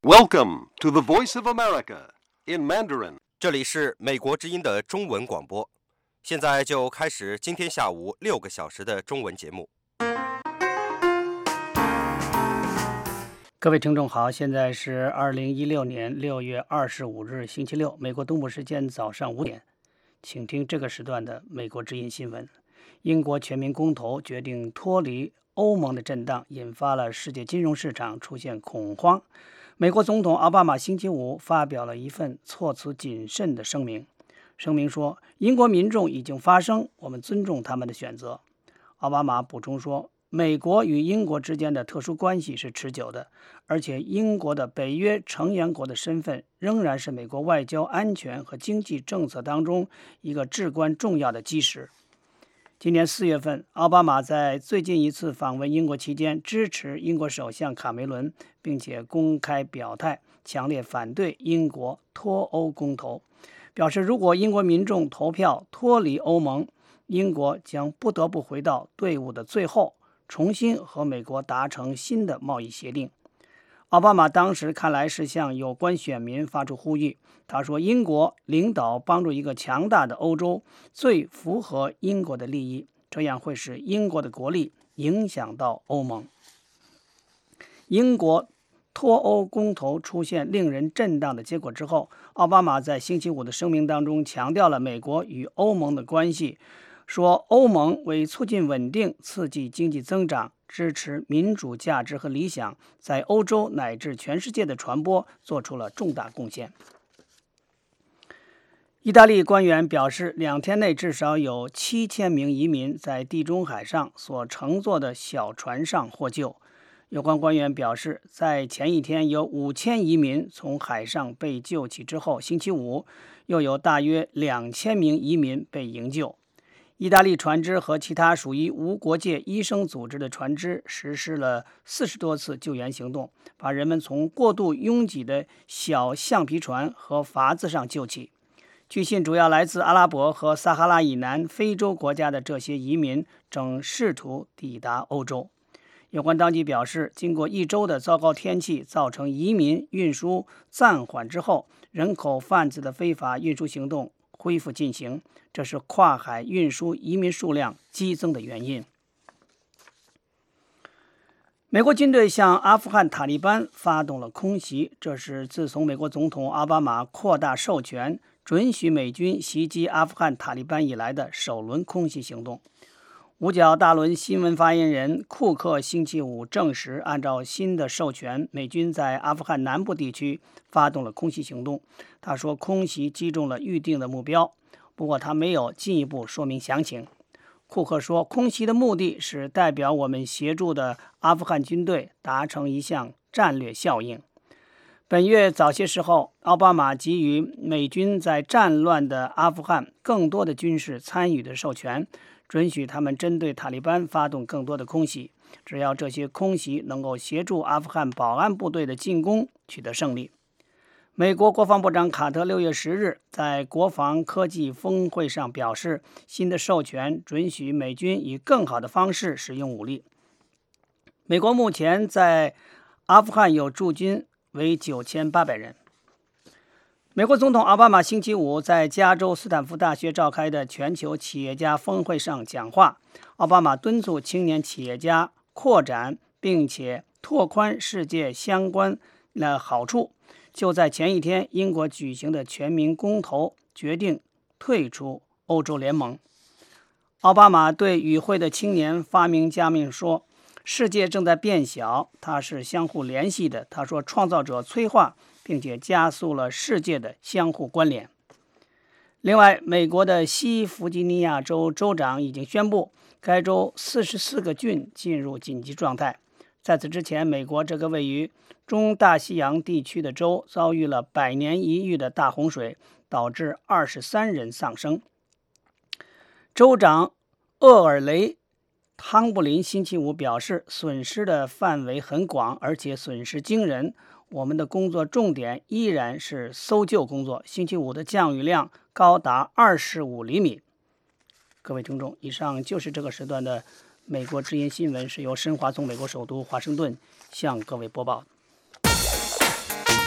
Welcome to the Voice of America in Mandarin. 这里是美国之音的中文广播，现在就开始今天下午6个小时的中文节目。 各位听众好，现在是2016年6月25日星期六，美国东部时间早上5点，请听这个时段的美国之音新闻。英国全民公投决定脱离欧盟的震荡，引发了世界金融市场出现恐慌。美国总统奥巴马星期五发表了一份措辞谨慎的声明，声明说，英国民众已经发声，我们尊重他们的选择。奥巴马补充说，美国与英国之间的特殊关系是持久的，而且英国的北约成员国的身份仍然是美国外交安全和经济政策当中一个至关重要的基石。今年4月份，奥巴马在最近一次访问英国期间支持英国首相卡梅伦，并且公开表态，强烈反对英国脱欧公投，表示如果英国民众投票脱离欧盟，英国将不得不回到队伍的最后，重新和美国达成新的贸易协定。奥巴马当时看来是向有关选民发出呼吁，他说，英国领导帮助一个强大的欧洲最符合英国的利益，这样会使英国的国力影响到欧盟。英国脱欧公投出现令人震荡的结果之后，奥巴马在星期五的声明当中强调了美国与欧盟的关系，说欧盟为促进稳定、刺激经济增长、支持民主价值和理想，在欧洲乃至全世界的传播做出了重大贡献。意大利官员表示，2天内至少有7000名移民在地中海上所乘坐的小船上获救。有关官员表示，在前一天有5000移民从海上被救起之后，星期五又有大约2000名移民被营救。意大利船只和其他属于无国界医生组织的船只实施了40多次救援行动，把人们从过度拥挤的小橡皮船和筏子上救起。据信，主要来自阿拉伯和撒哈拉以南非洲国家的这些移民正试图抵达欧洲。有关当局表示，经过1周的糟糕天气造成移民运输暂缓之后，人口贩子的非法运输行动恢复进行，这是跨海运输移民数量激增的原因。美国军队向阿富汗塔利班发动了空袭，这是自从美国总统奥巴马扩大授权，准许美军袭击阿富汗塔利班以来的首轮空袭行动。五角大楼新闻发言人库克星期五证实，按照新的授权，美军在阿富汗南部地区发动了空袭行动。他说，空袭击中了预定的目标，不过他没有进一步说明详情。库克说，空袭的目的是代表我们协助的阿富汗军队达成一项战略效应。本月早些时候，奥巴马给予美军在战乱的阿富汗更多的军事参与的授权，准许他们针对塔利班发动更多的空袭，只要这些空袭能够协助阿富汗保安部队的进攻取得胜利。美国国防部长卡特6月10日在国防科技峰会上表示，新的授权准许美军以更好的方式使用武力。美国目前在阿富汗有驻军为9800人。美国总统奥巴马星期五在加州斯坦福大学召开的全球企业家峰会上讲话，奥巴马敦促青年企业家扩展并且拓宽世界相关的好处。就在前一天，英国举行的全民公投决定退出欧洲联盟。奥巴马对与会的青年发明家们说，世界正在变小，它是相互联系的。他说，创造者催化并且加速了世界的相互关联。另外，美国的西弗吉尼亚州州长已经宣布，该州44个郡进入紧急状态。在此之前，美国这个位于中大西洋地区的州遭遇了100年一遇的大洪水，导致23人丧生。州长厄尔雷汤布林星期五表示，损失的范围很广，而且损失惊人。我们的工作重点依然是搜救工作。星期五的降雨量高达25厘米。各位听众，以上就是这个时段的美国之音新闻，是由申华从美国首都华盛顿向各位播报。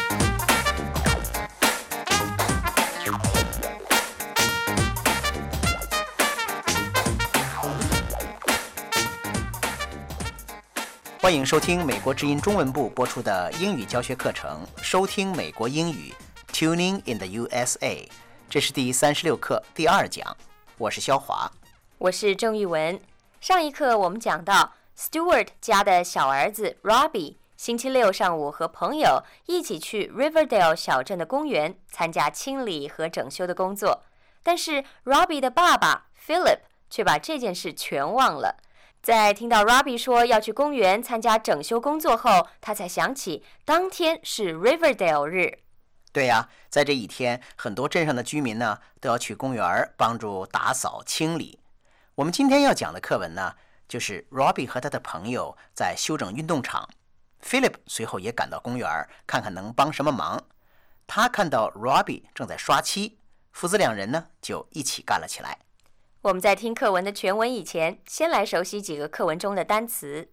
欢迎收听美国之音中文部播出的英语教学课程，收听美国英语 Tuning in the USA。 这是第36课第2讲，我是肖华， 我是郑玉文。上一课我们讲到 Stuart 家的小儿子 Robbie 星期六上午和朋友一起去 Riverdale 小镇的公园参加清理和整修的工作，但是 Robbie 的爸爸 Philip 却把这件事全忘了。在听到 Robbie 说要去公园参加整修工作后，他才想起当天是 Riverdale 日。 对呀，在这一天，很多镇上的居民呢都要去公园帮助打扫清理。我们今天要讲的课文呢，就是 Robbie 和他的朋友在修整运动场。Philip 随后也赶到公园，看看能帮什么忙。他看到 Robbie 正在刷漆，父子2人呢就一起干了起来。 我们在听课文的全文以前，先来熟悉几个课文中的单词。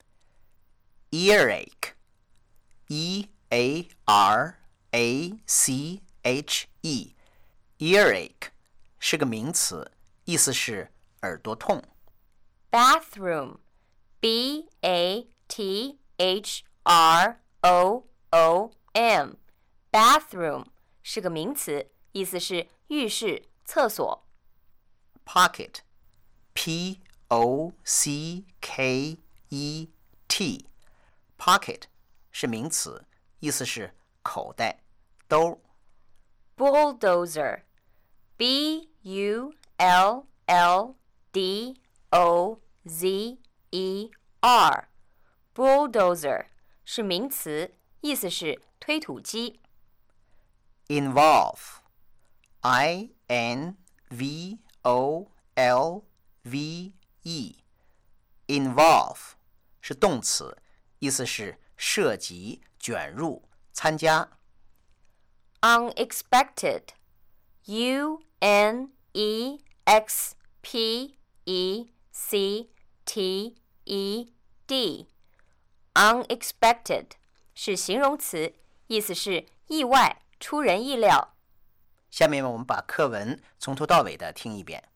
Earache E-A-R-A-C-H-E Earache 是个名词，意思是耳朵痛。 Bathroom B-A-T-H-R-O-O-M Bathroom 是个名词，意思是浴室、厕所。 Pocket P-O-C-K-E-T Pocket 是名词，意思是口袋、兜。 Bulldozer B-U-L-L-D-O-Z-E-R Bulldozer 是名词，意思是推土机。 Involve I-N-V-O-L-V-E Involve 是动詞，意思是涉及、卷入、參加。 Unexpected U-N-E-X-P-E-C-T-E-D Unexpected 是形容词，意思是意外、出人意料。 下面我们把课文从头到尾的听一遍。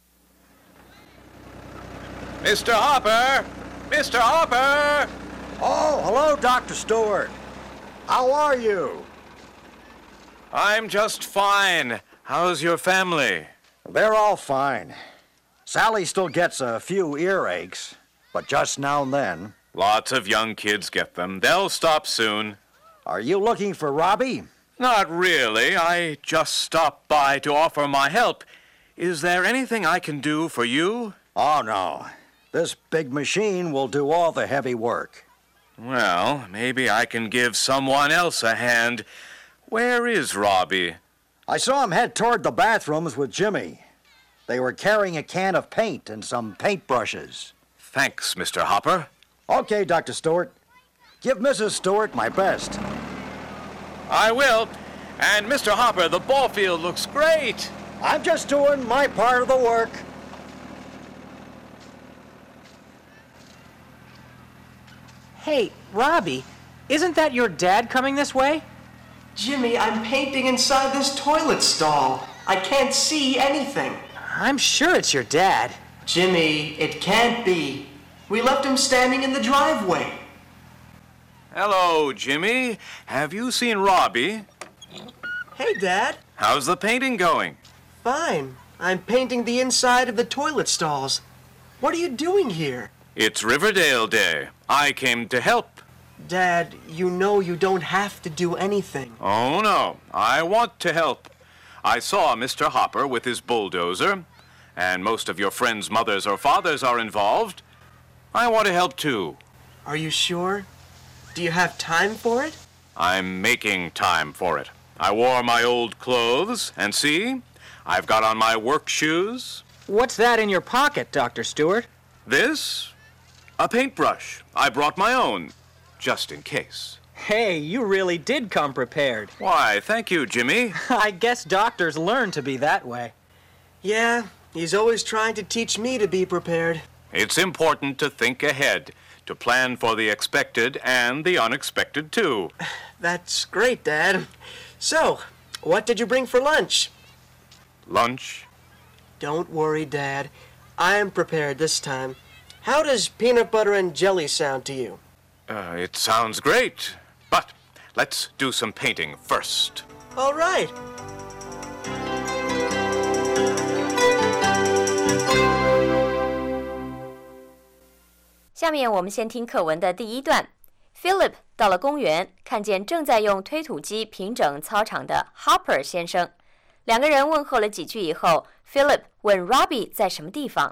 Mr. Harper! Mr. Harper! Oh, hello, Dr. Stewart. How are you? I'm just fine. How's your family? They're all fine. Sally still gets a few earaches, but just now and then. Lots of young kids get them. They'll stop soon. Are you looking for Robbie? Not really. I just stopped by to offer my help. Is there anything I can do for you? Oh, no. This big machine will do all the heavy work. Well, maybe I can give someone else a hand. Where is Robbie? I saw him head toward the bathrooms with Jimmy. They were carrying a can of paint and some paintbrushes. Thanks, Mr. Hopper. Okay, Dr. Stewart. Give Mrs. Stewart my best. I will. And Mr. Hopper, the ball field looks great. I'm just doing my part of the work. Hey, Robbie, isn't that your dad coming this way? Jimmy, I'm painting inside this toilet stall. I can't see anything. I'm sure it's your dad. Jimmy, it can't be. We left him standing in the driveway. Hello, Jimmy. Have you seen Robbie? Hey, Dad. How's the painting going? Fine. I'm painting the inside of the toilet stalls. What are you doing here? It's Riverdale Day. I came to help. Dad, you know you don't have to do anything. Oh, no. I want to help. I saw Mr. Hopper with his bulldozer, and most of your friends' mothers or fathers are involved. I want to help, too. Are you sure? Do you have time for it? I'm making time for it. I wore my old clothes, and see, I've got on my work shoes. What's that in your pocket, Dr. Stewart? This? A paintbrush. I brought my own, just in case. Hey, you really did come prepared. Why, thank you, Jimmy. I guess doctors learn to be that way. Yeah, he's always trying to teach me to be prepared. It's important to think ahead, to plan for the expected and the unexpected, too. That's great, Dad. So, what did you bring for lunch? Lunch? Don't worry, Dad. I'm prepared this time. How does peanut butter and jelly sound to you? It sounds great, but let's do some painting first. All right. 下面我们先听课文的第一段。Philip 到了公园，看见正在用推土机平整操场的 Hopper 先生。两个人问候了几句以后 ，Philip 问 Robbie 在什么地方。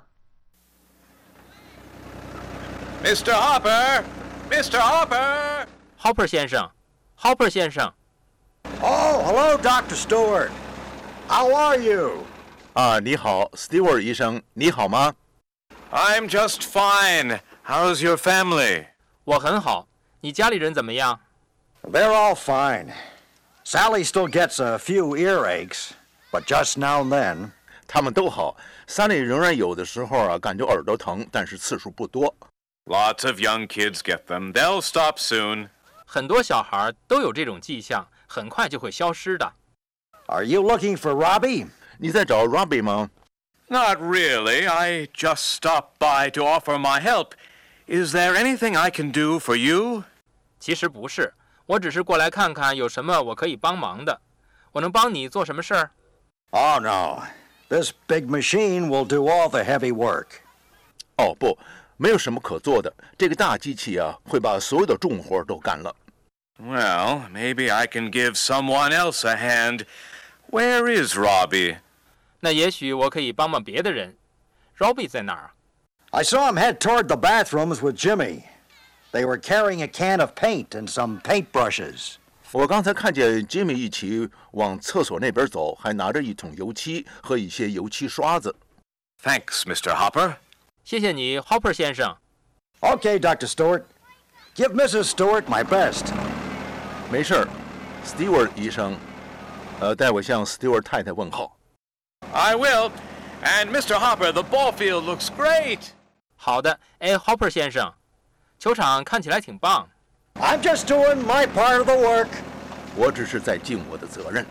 Mr. Hopper! Mr. Hopper! Hopper 先生 ，Hopper 先生。 Oh, hello, Dr. Stewart. How are you? 你好 ，Stewart 医生，你好吗？ I'm just fine. How's your family? 我很好，你家里人怎么样？ They're all fine. Sally still gets a few earaches, but just now and then. 他们都好，Sally 仍然有的时候感觉耳朵疼，但是次数不多。 Lots of young kids get them. They'll stop soon. 很多小孩都有这种迹象，很快就会消失的。 Are you looking for Robbie? 你在找 Robbie 吗？ Not really. I just stopped by to offer my help. Is there anything I can do for you? 其实不是，我只是过来看看有什么我可以帮忙的。我能帮你做什么事儿？ Oh, no. This big machine will do all the heavy work. 哦，不，没有什么可做的。这个大机器会把所有的重活都干了。 Well, maybe I can give someone else a hand. Where is Robbie? 那也许我可以帮帮别的人。Robbie 在哪儿？ I saw him head toward the bathrooms with Jimmy. They were carrying a can of paint and some paint brushes. 我刚才看见 Jimmy 一起往厕所那边走，还拿着一桶油漆和一些油漆刷子。 Thanks, Mr. Hopper. 谢谢你 ，Hopper 先生。 Okay, Dr. Stewart. Give Mrs. Stewart my best. 没事儿 ，Stewart 医生，代我向 Stewart 太太问候。 I will. And Mr. Hopper, the ball field looks great. 好的，Hopper 先生，球场看起来挺棒。 I'm just doing my part of the work. 我只是在尽我的责任。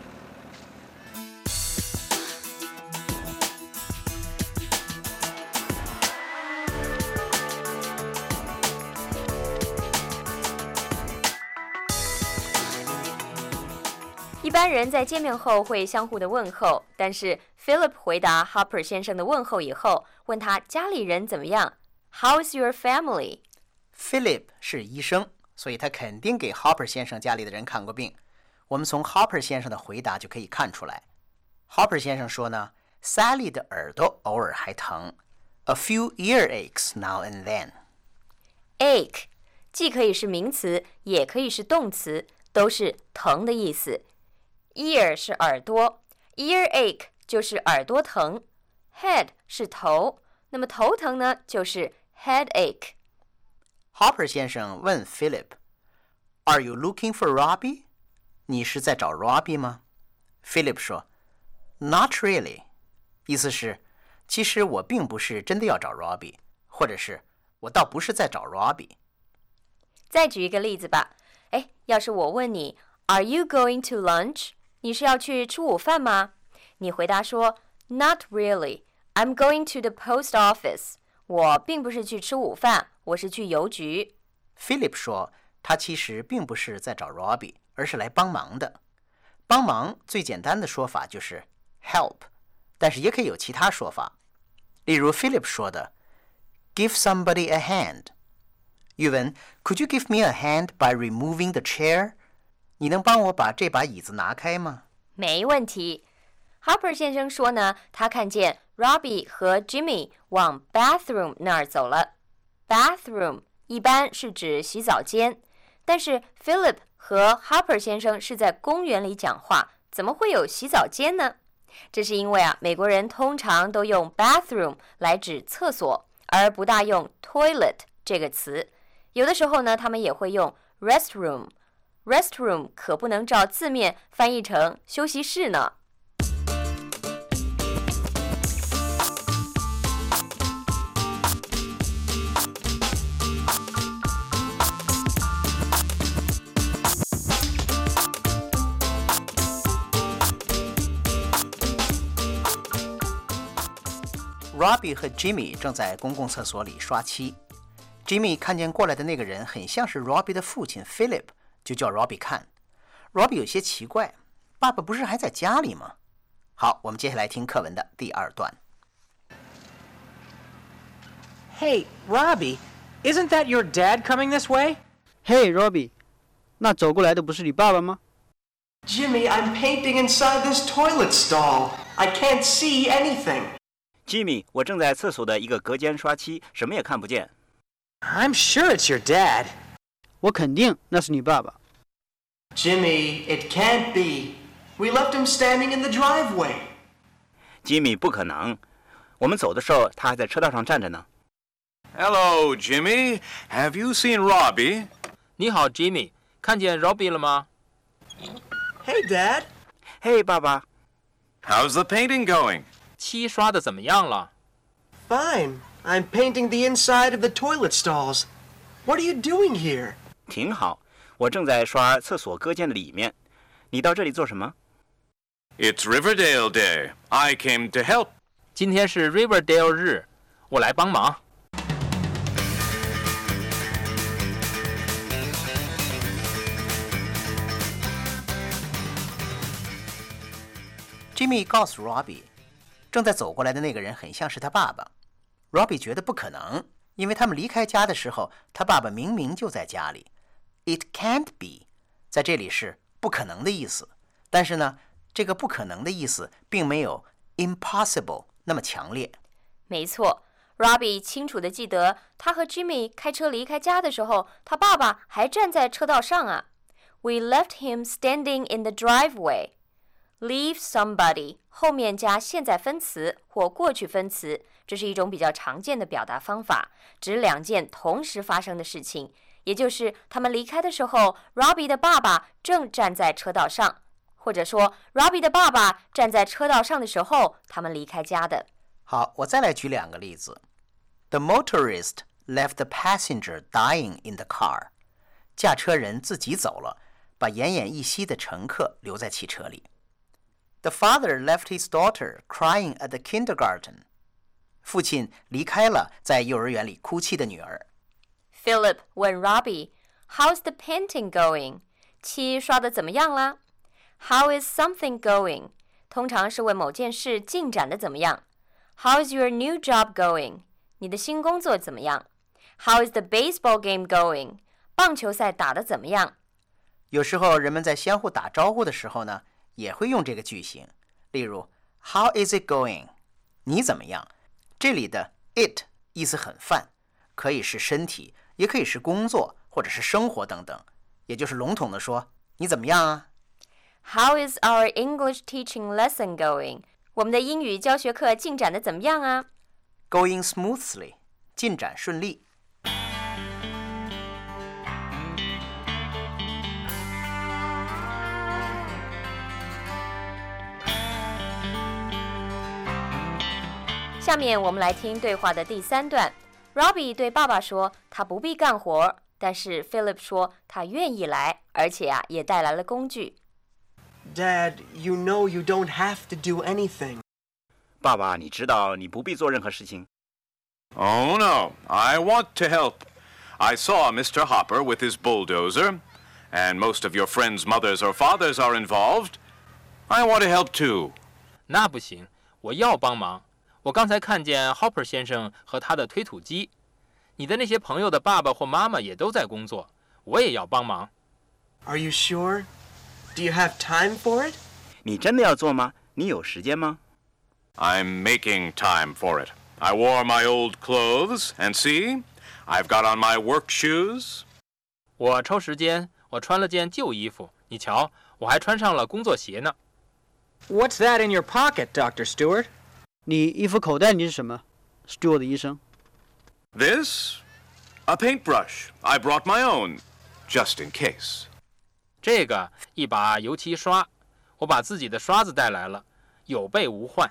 一般人在见面后会相互的问候，但是 Philip 回答 Hopper 先生的问候以后，问他家里人怎么样 ？How's your family? Philip 是医生，所以他肯定给 Hopper 先生家里的人看过病。我们从 Hopper 先生的回答就可以看出来。Hopper 先生说呢 ，Sally 的耳朵偶尔还疼 ，a few earaches now and then. Ache 既可以是名词，也可以是动词，都是疼的意思。Ear 是耳朵 ，earache 就是耳朵疼 ，head 是头，那么头疼呢就是 headache。 Hopper 先生问 Philip，Are you looking for Robbie？ 你是在找 Robbie 吗 ？Philip 说 ，Not really， 意思是，其实我并不是真的要找 Robbie， 或者是我倒不是在找 Robbie。 再举一个例子吧，要是我问你 ，Are you going to lunch？ 你是要去吃午饭吗？你回答说 Not really, I'm going to the post office。我并不是去吃午饭，我是去邮局。 Philip 说，他其实并不是在找 Robbie， 而是来帮忙的。帮忙最简单的说法就是 help， 但是也可以有其他说法。例如 Philip 说的 Give somebody a hand。语文 Could you give me a hand by removing the chair？ 你能帮我把这把椅子拿开吗？ 没问题。Hopper 先生说呢，他看见 Robbie 和 Jimmy 往 bathroom 那儿走了。Bathroom 一般是指洗澡间，但是 Philip 和 Hopper 先生是在公园里讲话，怎么会有洗澡间呢？这是因为美国人通常都用 bathroom 来指厕所，而不大用 toilet 这个词。有的时候呢，他们也会用 restroom。restroom 可不能照字面翻译成休息室呢。 Robbie 和 Jimmy 正在公共厕所里刷漆。 Jimmy 看见过来的那个人很像是 Robbie 的父亲 Philip， 就叫 Robbie 看。Robbie 有些奇怪，爸爸不是还在家里吗？好，我们接下来听课文的第2段。 Hey, Robbie, isn't that your dad coming this way? Hey, Robbie， 那走过来的不是你爸爸吗？ Jimmy, I'm painting inside this toilet stall. I can't see anything. Jimmy， 我正在厕所的一个隔间刷漆，什么也看不见。 I'm sure it's your dad. 我肯定那是你爸爸。 Jimmy, it can't be. We left him standing in the driveway. Jimmy， 不可能，我们走的时候他还在车道上站着呢。 Hello, Jimmy. Have you seen Robbie? 你好 ，Jimmy， 看见 Robbie 了吗？ Hey, Dad. 嘿，爸爸。 How's the painting going? 漆刷的怎么样了？ Fine. I'm painting the inside of the toilet stalls. What are you doing here? 挺好，我正在刷厕所隔间的里面。你到这里做什么？ It's Riverdale Day. I came to help. 今天是 Riverdale 日，我来帮忙。 Jimmy 告诉 Robbie， 正在走过来的那个人很像是他爸爸。Robbie 觉得不可能，因为他们离开家的时候，他爸爸明明就在家里。It can't be， 在这里是不可能的意思，但是呢，这个不可能的意思并没有 impossible 那么强烈。 没错 ，Robbie 清楚地记得，他和 Jimmy 开车离开家的时候，他爸爸还站在车道上啊。We left him standing in the driveway.Leave somebody 后面加现在分词或过去分词，这是一种比较常见的表达方法，指2件同时发生的事情，也就是他们离开的时候 Robbie 的爸爸正站在车道上，或者说 Robbie 的爸爸站在车道上的时候他们离开家的。 好，我再来举2个例子。The motorist left the passenger dying in the car. 驾车人自己走了，把奄奄一息的乘客留在汽车里。The father left his daughter crying at the kindergarten. 父亲离开了在幼儿园里哭泣的女儿。 Philip 问 Robbie, How's the painting going? 漆刷得怎么样啦？ How is something going? 通常是问某件事进展得怎么样。How's your new job going? 你的新工作怎么样？ How is the baseball game going? 棒球赛打得怎么样？ 有时候人们在相互打招呼的时候呢，也会用这个句型。例如 How is it going? 你怎么样？这里的 it 意思很泛，可以是身体，也可以是工作或者是生活等等，也就是笼统的说你怎么样啊？ How is our English teaching lesson going? 我们的英语教学课进展得怎么样啊？ Going smoothly 进展顺利。 下面我们来听对话的第3段。Robbie 对爸爸说他不必干活，但是 Philip 说他愿意来，而且也带来了工具。 Dad, you know you don't have to do anything. 爸爸，你知道你不必做任何事情。 Oh, no. I want to help. I saw Mr. Hopper with his bulldozer, and most of your friends' mothers or fathers are involved. I want to help too. 那不行，我要帮忙。我刚才看见 Hopper 先生和他的推土机，你的那些朋友的爸爸或妈妈也都在工作，我也要帮忙。 Are you sure? Do you have time for it? 你真的要做吗？你有时间吗？ I'm making time for it. I wore my old clothes, and see, I've got on my work shoes. 我抽时间，我穿了件旧衣服，你瞧，我还穿上了工作鞋呢。 What's that in your pocket, Dr. Stewart? 你衣服口袋里是什么 ？Stewart 医生。 This? A paintbrush. I brought my own, just in case. 这个一把油漆刷，我把自己的刷子带来了，有备无患。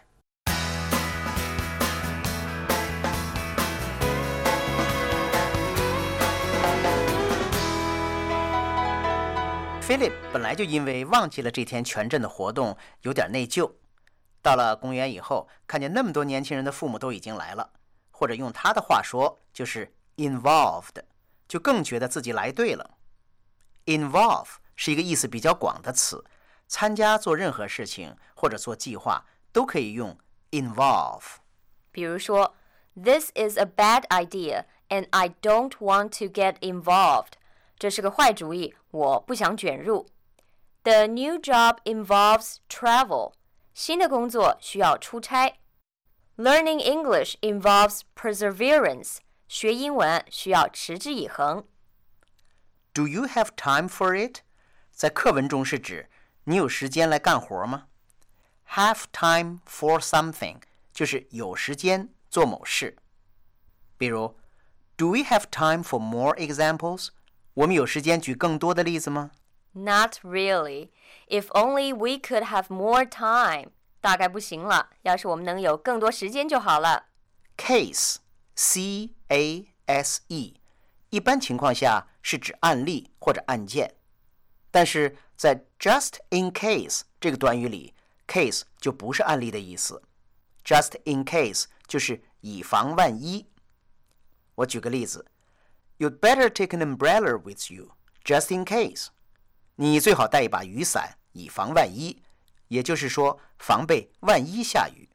Philip 本来就因为忘记了这天全镇的活动，有点内疚。到了公园以后，看见那么多年轻人的父母都已经来了，或者用他的话说，就是 involved， 就更觉得自己来对了。Involve 是一个意思比较广的词，参加做任何事情或者做计划都可以用 involve。 比如说 This is a bad idea and I don't want to get involved. 这是个坏主意，我不想卷入。The new job involves travel. 新的工作需要出差。Learning English involves perseverance. 学英文需要持之以恒。 Do you have time for it? 在课文中是指你有时间来干活吗？ Have time for something 就是有时间做某事。比如 Do we have time for more examples? 我们有时间举更多的例子吗？ Not really. If only we could have more time. 大概不行了，要是我们能有更多时间就好了。 Case, C-A-S-E 一般情况下是指案例或者案件，但是在 just in case 这个短语里 case 就不是案例的意思， just in case 就是以防万一。我举个例子 You'd better take an umbrella with you, just in case. 你最好带一把雨伞，以防万一，也就是说防备万一下雨。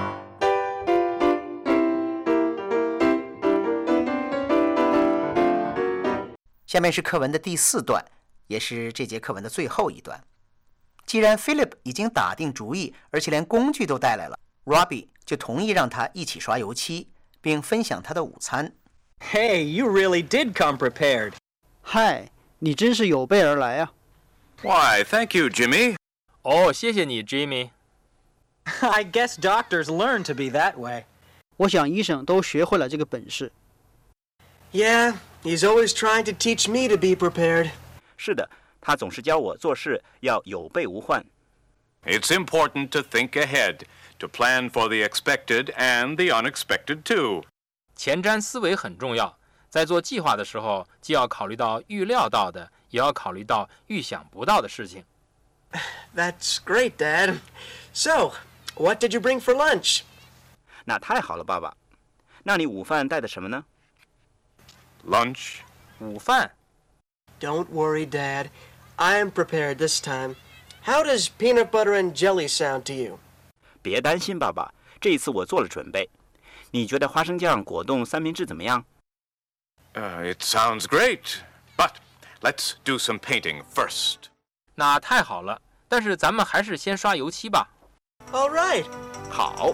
下面是课文的第4段，也是这节课文的最后一段。既然 Philip 已经打定主意，而且连工具都带来了， Robbie 就同意让他一起刷油漆，并分享他的午餐。 Hey, you really did come prepared. 嗨，你真是有备而来啊。 Why, thank you, Jimmy. 哦，谢谢你 Jimmy。 I guess doctors learn to be that way. 我想医生都学会了这个本事。 Yeah, he's always trying to teach me to be prepared. 是的，他总是教我做事要有备无患。 It's important to think ahead, to plan for the expected and the unexpected too. 前瞻思维很重要，在做计划的时候，既要考虑到预料到的，也要考虑到预想不到的事情。 That's great, Dad. So, what did you bring for lunch? 那太好了，爸爸。那你午饭带的什么呢？ Lunch? 午饭。 Don't worry, Dad. I'm prepared this time. How does peanut butter and jelly sound to you? 别担心，爸爸，这一次我做了准备。你觉得花生酱果冻三明治怎么样？ It sounds great, but let's do some painting first. 那太好了，但是咱们还是先刷油漆吧。 All right. 好。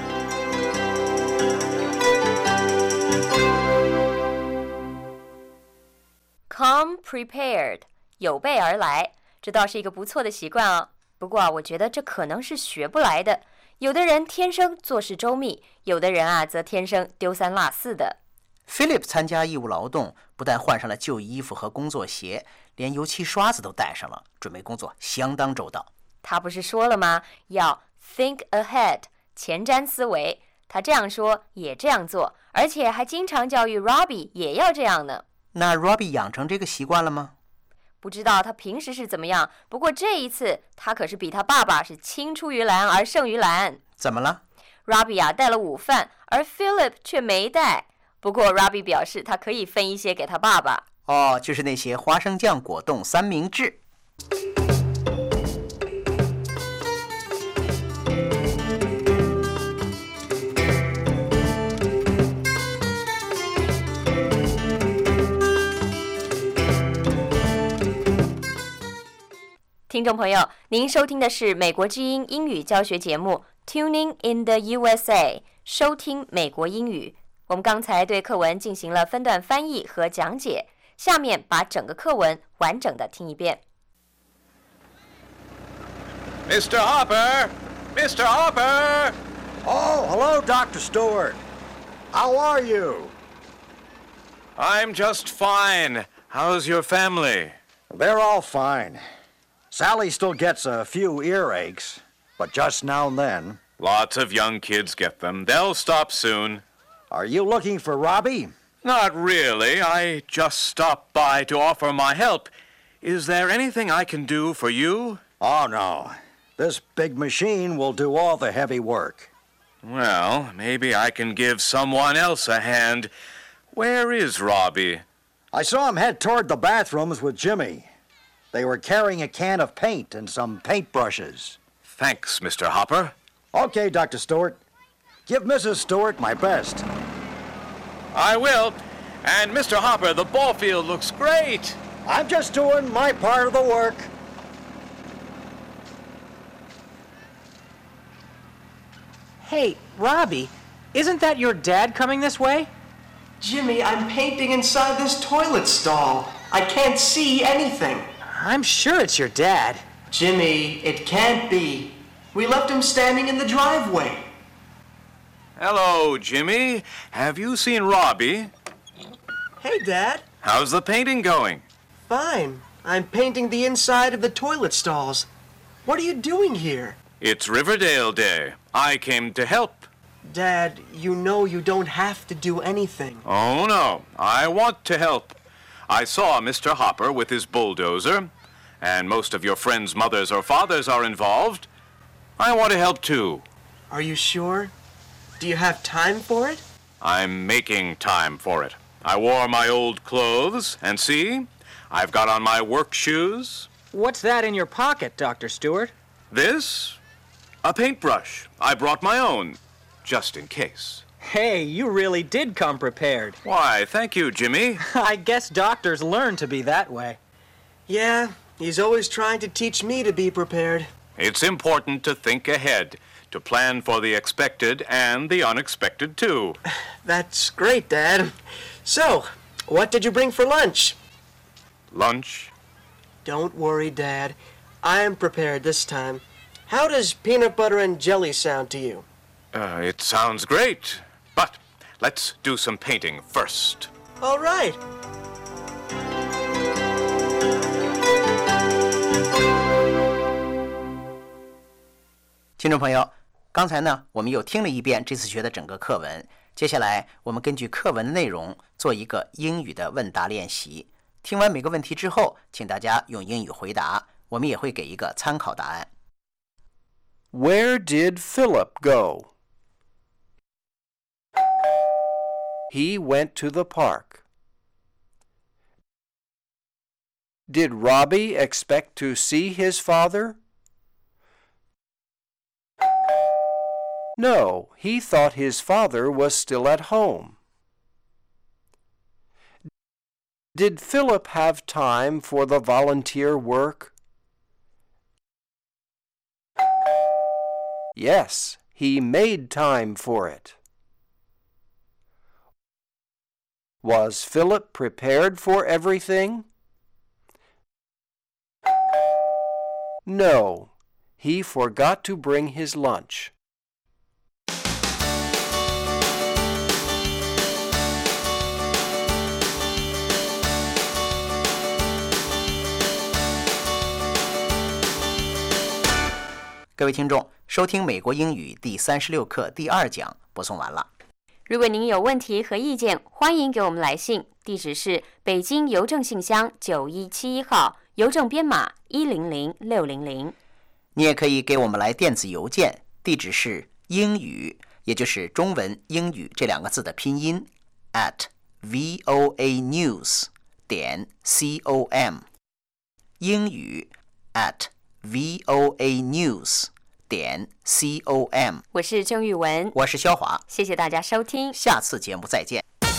Come prepared， 有备而来，这倒是一个不错的习惯哦。不过我觉得这可能是学不来的。有的人天生做事周密，有的人则天生丢三落四的。 Philip 参加义务劳动，不但换上了旧衣服和工作鞋，连油漆刷子都带上了，准备工作相当周到。 他不是说了吗？要 think ahead， 前瞻思维。他这样说，也这样做，而且还经常教育 Robbie 也要这样呢。 那 Robbie 养成这个习惯了吗？ 不知道他平时是怎么样，不过这一次他可是比他爸爸是青出于蓝而胜于蓝。 怎么了？ Robbie 带了午饭，而 Philip 却没带。不过 Robbie 表示他可以分一些给他爸爸。 哦，就是那些花生酱果冻三明治。 听众朋友，您收听的是美国之音英语教学节目 Tuning in the USA， 收听美国英语。我们刚才对课文进行了分段翻译和讲解，下面把整个课文完整的听一遍。 Mr. Hopper! Mr. Hopper! Oh, hello, Dr. Stewart. How are you? I'm just fine. How's your family? They're all fine. Sally still gets a few earaches, but just now and then. Lots of young kids get them. They'll stop soon. Are you looking for Robbie? Not really. I just stopped by to offer my help. Is there anything I can do for you? Oh, no. This big machine will do all the heavy work. Well, maybe I can give someone else a hand. Where is Robbie? I saw him head toward the bathrooms with Jimmy. They were carrying a can of paint and some paintbrushes. Thanks, Mr. Hopper. Okay, Dr. Stewart. Give Mrs. Stewart my best. I will. And Mr. Hopper, the ball field looks great. I'm just doing my part of the work. Hey, Robbie, isn't that your dad coming this way? Jimmy, I'm painting inside this toilet stall. I can't see anything. I'm sure it's your dad. Jimmy, it can't be. We left him standing in the driveway. Hello, Jimmy. Have you seen Robbie? Hey, Dad. How's the painting going? Fine. I'm painting the inside of the toilet stalls. What are you doing here? It's Riverdale Day. I came to help. Dad, you know you don't have to do anything. Oh, no. I want to help. I saw Mr. Hopper with his bulldozer, and most of your friends' mothers or fathers are involved. I want to help, too. Are you sure? Do you have time for it? I'm making time for it. I wore my old clothes, and see, I've got on my work shoes. What's that in your pocket, Dr. Stewart? This? A paintbrush. I brought my own, just in case. Hey, you really did come prepared. Why, thank you, Jimmy. I guess doctors learn to be that way. Yeah, he's always trying to teach me to be prepared. It's important to think ahead, to plan for the expected and the unexpected, too. That's great, Dad. So, what did you bring for lunch? Lunch? Don't worry, Dad. I'm prepared this time. How does peanut butter and jelly sound to you? It sounds great. But let's do some painting first. All right. 听众朋友，刚才呢，我们又听了一遍这次学的整个课文。接下来，我们根据课文的内容做一个英语的问答练习。听完每个问题之后，请大家用英语回答，我们也会给一个参考答案。 Where did Philip go? He went to the park. Did Robbie expect to see his father? No, he thought his father was still at home. Did Philip have time for the volunteer work? Yes, he made time for it. Was Philip prepared for everything? No, he forgot to bring his lunch. 各位听众，收听美国英语第36课第2讲播送完了。 如果您有问题和意见，欢迎给我们来信，地址是北京邮政信箱9171号，邮政编码100600。 你也可以给我们来电子邮件，地址是英语，也就是中文英语这2个字的拼音 @voanews.com， 英语 @voanews.com。 我是郑玉文， 我是肖华， 谢谢大家收听， 下次节目再见。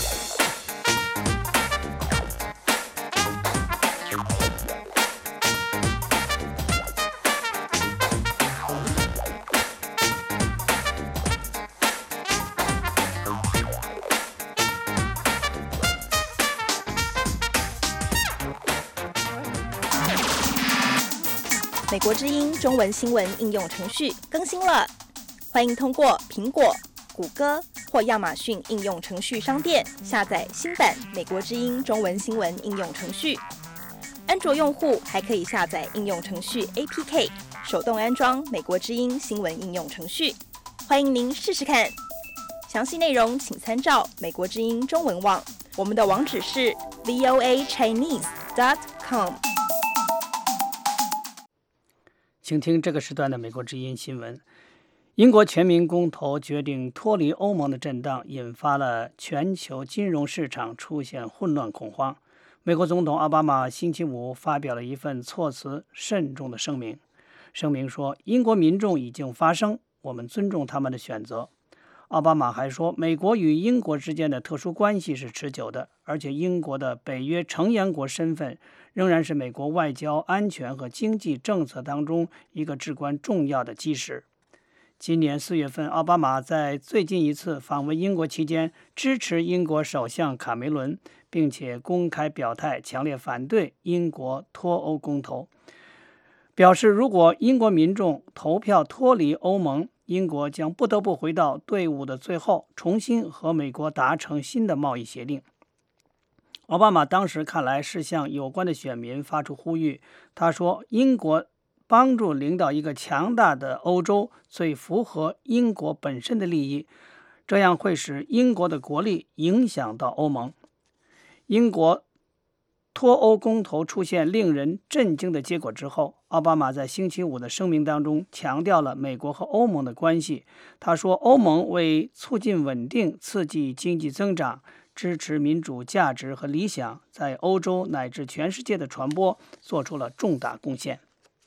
美国之音中文新闻应用程序更新了，欢迎通过苹果、谷歌或亚马逊应用程序商店下载新版美国之音中文新闻应用程序。安卓用户还可以下载应用程序 APK， 手动安装美国之音新闻应用程序。欢迎您试试看。详细内容请参照美国之音中文网，我们的网址是 voachinese.com。 请听这个时段的美国之音新闻。 英国全民公投决定脱离欧盟的震荡，引发了全球金融市场出现混乱恐慌。美国总统奥巴马星期五发表了一份措辞慎重的声明，声明说英国民众已经发声，我们尊重他们的选择。奥巴马还说，美国与英国之间的特殊关系是持久的，而且英国的北约成员国身份仍然是美国外交、安全和经济政策当中一个至关重要的基石。今年4月份，奥巴马在最近一次访问英国期间支持英国首相卡梅伦，并且公开表态强烈反对英国脱欧公投，表示如果英国民众投票脱离欧盟，英国将不得不回到队伍的最后，重新和美国达成新的贸易协定。奥巴马当时看来是向有关的选民发出呼吁，他说英国帮助领导一个强大的欧洲最符合英国本身的利益，这样会使英国的国力影响到欧盟。英国脱欧公投出现令人震惊的结果之后，奥巴马在星期五的声明当中强调了美国和欧盟的关系。他说，欧盟为促进稳定、刺激经济增长、支持民主价值和理想，在欧洲乃至全世界的传播做出了重大贡献。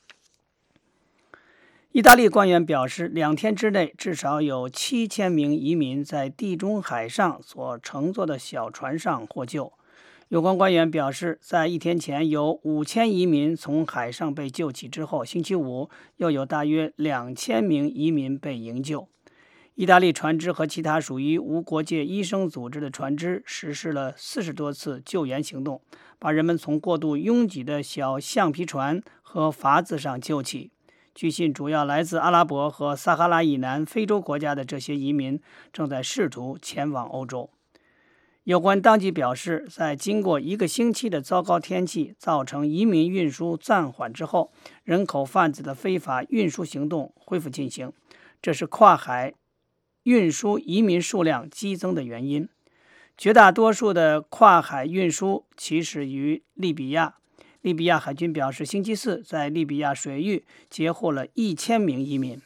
意大利官员表示，2天之内至少有7000名移民在地中海上所乘坐的小船上获救。有关官员表示，在1天前有5000移民从海上被救起之后，星期五又有大约2000名移民被营救。意大利船只和其他属于无国界医生组织的船只实施了40多次救援行动，把人们从过度拥挤的小橡皮船和筏子上救起。据信，主要来自阿拉伯和撒哈拉以南非洲国家的这些移民正在试图前往欧洲。有关当局表示，在经过1个星期的糟糕天气造成移民运输暂缓之后，人口贩子的非法运输行动恢复进行，这是跨海运输移民数量激增的原因。绝大多数的跨海运输起始于利比亚。利比亚海军表示，星期四在利比亚水域截获了1000名移民。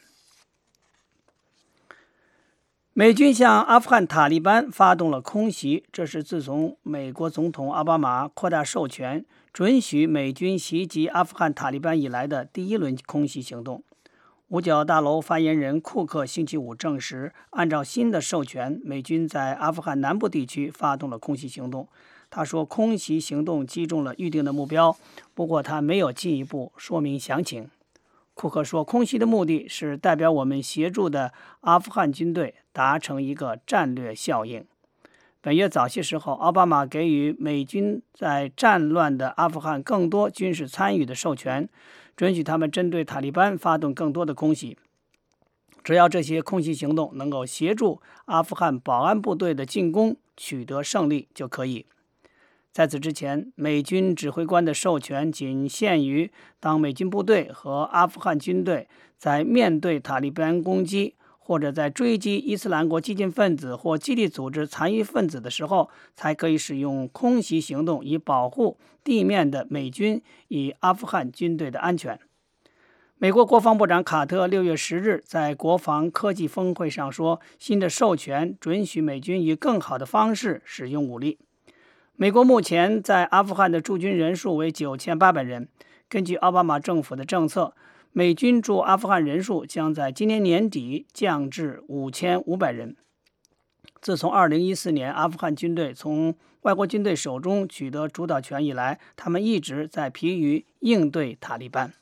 美军向阿富汗塔利班发动了空袭，这是自从美国总统奥巴马扩大授权，准许美军袭击阿富汗塔利班以来的第一轮空袭行动。五角大楼发言人库克星期五证实，按照新的授权，美军在阿富汗南部地区发动了空袭行动。他说，空袭行动击中了预定的目标，不过他没有进一步说明详情。库克说，空袭的目的是代表我们协助的阿富汗军队达成一个战略效应。本月早些时候，奥巴马给予美军在战乱的阿富汗更多军事参与的授权，准许他们针对塔利班发动更多的空袭。只要这些空袭行动能够协助阿富汗保安部队的进攻取得胜利就可以。在此之前，美军指挥官的授权仅限于当美军部队和阿富汗军队在面对塔利班攻击，或者在追击伊斯兰国激进分子或基地组织残余分子的时候，才可以使用空袭行动以保护地面的美军与阿富汗军队的安全。美国国防部长卡特6月10日在国防科技峰会上说，新的授权准许美军以更好的方式使用武力。美国目前在阿富汗的驻军人数为9800人。根据奥巴马政府的政策，美军驻阿富汗人数将在今年年底降至5500人。自从2014年阿富汗军队从外国军队手中取得主导权以来，他们一直在疲于应对塔利班。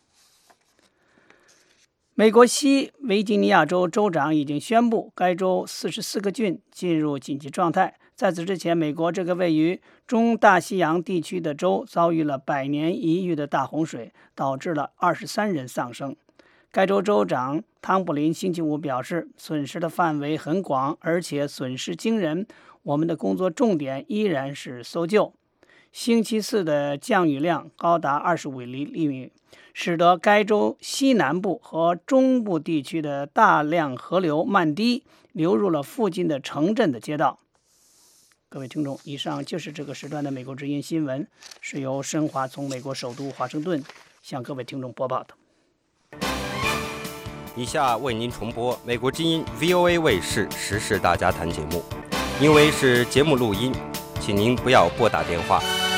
美国西维吉尼亚州州长已经宣布，该州44个郡进入紧急状态。在此之前，美国这个位于中大西洋地区的州遭遇了100年一遇的大洪水，导致了23人丧生。该州州长汤普林星期五表示，损失的范围很广，而且损失惊人。我们的工作重点依然是搜救。星期四的降雨量高达25厘米，使得该州西南部和中部地区的大量河流漫堤流入了附近的城镇的街道。各位听众，以上就是这个时段的美国之音新闻，是由申华从美国首都华盛顿向各位听众播报的。 以下为您重播美国之音 VOA 卫视时事大家谈节目，因为是节目录音，请您不要拨打电话。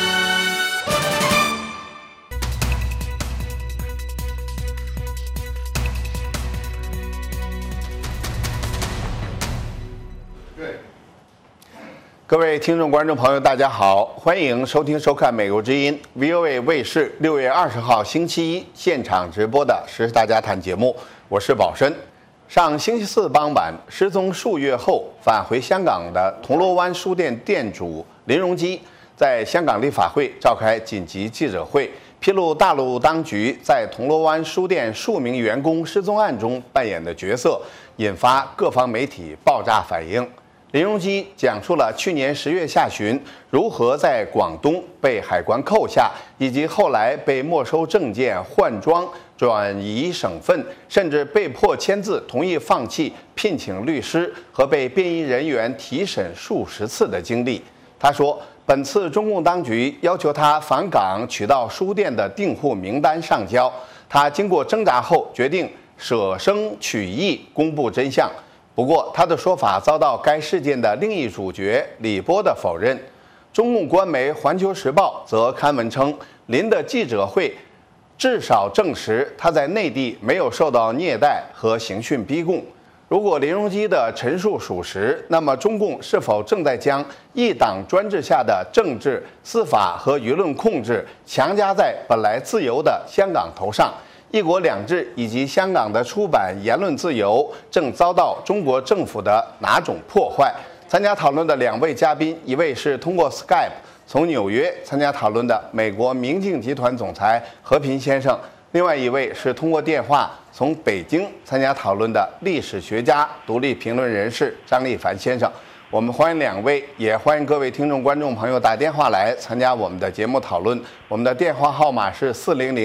各位听众、观众朋友，大家好，欢迎收听、收看美国之音 VOA 卫视6月20号星期一现场直播的时事大家谈节目，我是宝生。上星期四傍晚，失踪数月后返回香港的铜锣湾书店店主林荣基，在香港立法会召开紧急记者会，披露大陆当局在铜锣湾书店数名员工失踪案中扮演的角色，引发各方媒体爆炸反应。林荣基讲述了去年10月下旬如何在广东被海关扣下，以及后来被没收证件、换装、转移省份，甚至被迫签字同意放弃聘请律师和被便衣人员提审数十次的经历。他说，本次中共当局要求他返港取到书店的订户名单上交，他经过挣扎后决定舍生取义，公布真相。不过，他的说法遭到该事件的另一主角李波的否认。中共官媒《环球时报》则刊文称，林的记者会至少证实他在内地没有受到虐待和刑讯逼供。如果林荣基的陈述属实，那么中共是否正在将一党专制下的政治、司法和舆论控制强加在本来自由的香港头上？一国两制以及香港的出版言论自由正遭到中国政府的哪种破坏？参加讨论的2位嘉宾，一位是通过 Skype 从纽约参加讨论的美国明镜集团总裁和平先生，另外一位是通过电话从北京参加讨论的历史学家、独立评论人士张立凡先生。我们欢迎2位，也欢迎各位听众、观众朋友打电话来参加我们的节目讨论。我们的电话号码是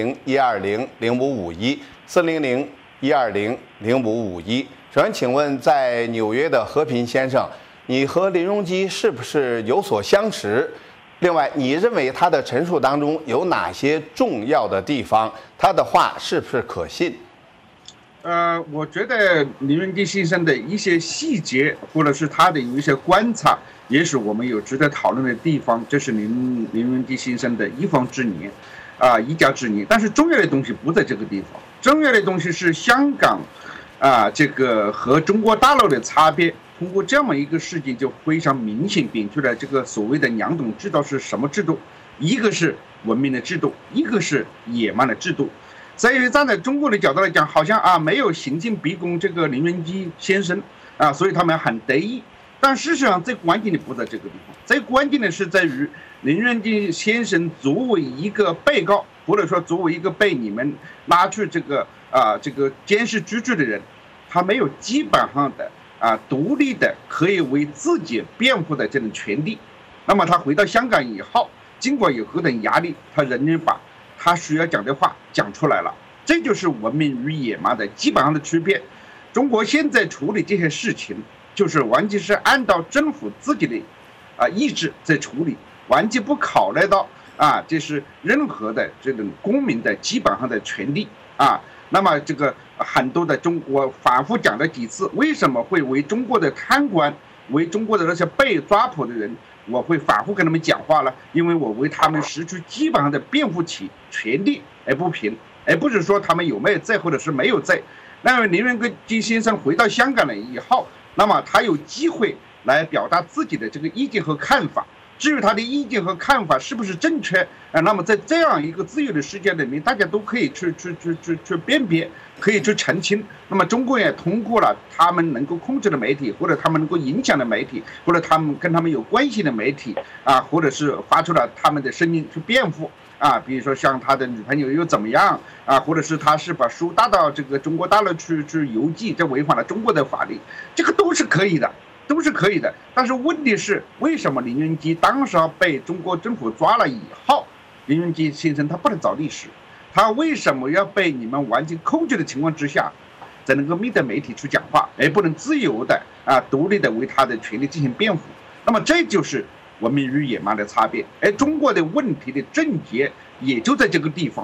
400-120-0551，400-120-0551。首先，请问在纽约的和平先生，你和林荣基是不是有所相识？另外，你认为他的陈述当中有哪些重要的地方？他的话是不是可信？ 我觉得林荣基先生的一些细节，或者是他的有一些观察，也许我们有值得讨论的地方。这是林荣基先生的一方之言，一家之言。但是重要的东西不在这个地方，重要的东西是香港，这个和中国大陆的差别。通过这么一个事件，就非常明显点出来这个所谓的两种制度是什么制度，一个是文明的制度，一个是野蛮的制度。所以站在中国的角度来讲，好像没有刑讯逼供这个林荣基先生所以他们很得意。但事实上最关键的不在这个地方，最关键的是在于林荣基先生作为一个被告，或者说作为一个被你们拉去这个监视居住的人，他没有基本上的独立的可以为自己辩护的这种权利。那么他回到香港以后，尽管有何等压力，他仍然把他需要讲的话讲出来了。这就是文明与野蛮的基本上的区别。中国现在处理这些事情，就是完全是按照政府自己的意志在处理，完全不考虑到这是任何的这种公民的基本上的权利那么这个很多的我反复讲了几次，为什么会为中国的贪官，为中国的那些被抓捕的人，我会反复跟他们讲话了，因为我为他们使出基本上的辩护权利而不平，而不是说他们有没有罪或者是没有罪。那么林荣基先生回到香港了以后，那么他有机会来表达自己的这个意见和看法。至于他的意见和看法是不是正确那么在这样一个自由的世界里面，大家都可以去辨别，可以去澄清。那么中国也通过了他们能够控制的媒体，或者他们能够影响的媒体，或者他们跟他们有关系的媒体或者是发出了他们的声音去辩护比如说像他的女朋友又怎么样或者是他是把书带到这个中国大陆去邮寄，这违反了中国的法律，这个都是可以的。但是问题是，为什么林荣基当时被中国政府抓了以后，林荣基先生他不能找律师，他为什么要被你们完全控制的情况之下，才能够面对媒体去讲话，而不能自由的独立的为他的权利进行辩护？那么这就是文明与野蛮的差别。而中国的问题的症结也就在这个地方。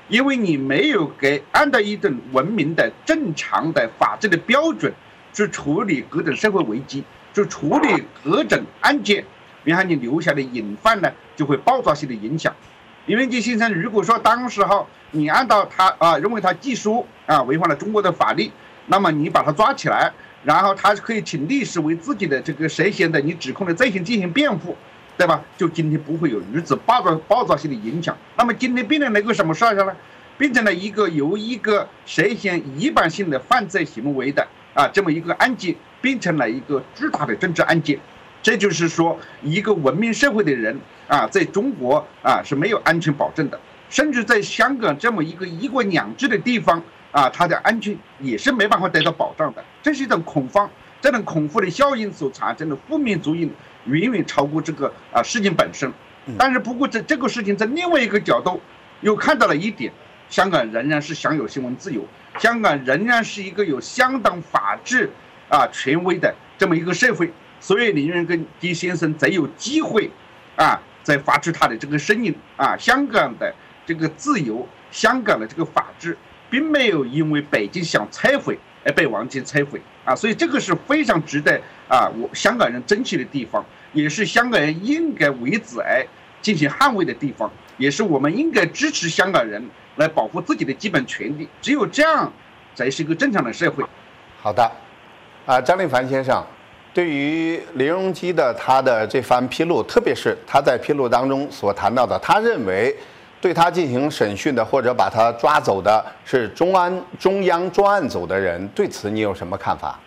因为你没有按照一种文明的、正常的法治的标准去处理各种社会危机，去处理各种案件，然后你留下的隐患呢，就会爆炸性的影响。林文基先生如果说当时候你按照他认为他技术违反了中国的法律，那么你把他抓起来，然后他可以请律师为自己的这个涉嫌的你指控的罪行进行辩护，对吧？就今天不会有如此爆炸性的影响。那么今天变成了一个什么事儿呢？变成了由一个涉嫌一般性的犯罪行为的这么一个案件，变成了一个巨大的政治案件。这就是说，一个文明社会的人在中国是没有安全保证的，甚至在香港这么一个一国两制的地方它的安全也是没办法得到保障的。这是一种恐慌，这种恐慌的效应所产生的负面作用远远超过这个事情本身。但是不过这个事情在另外一个角度又看到了一点，香港仍然是享有新闻自由，香港仍然是一个有相当法治权威的这么一个社会。所以林文基先生才有机会在发出他的这个声音香港的这个自由，香港的这个法治并没有因为北京想拆毁而被完全拆毁所以这个是非常值得我香港人珍惜的地方，也是香港人应该为此而进行捍卫的地方，也是我们应该支持香港人来保护自己的基本权利，只有这样才是一个正常的社会。 好的张立凡先生，对于林荣基他的这番披露，特别是他在披露当中所谈到的，他认为对他进行审讯的或者把他抓走的是中央专案组的人，对此你有什么看法？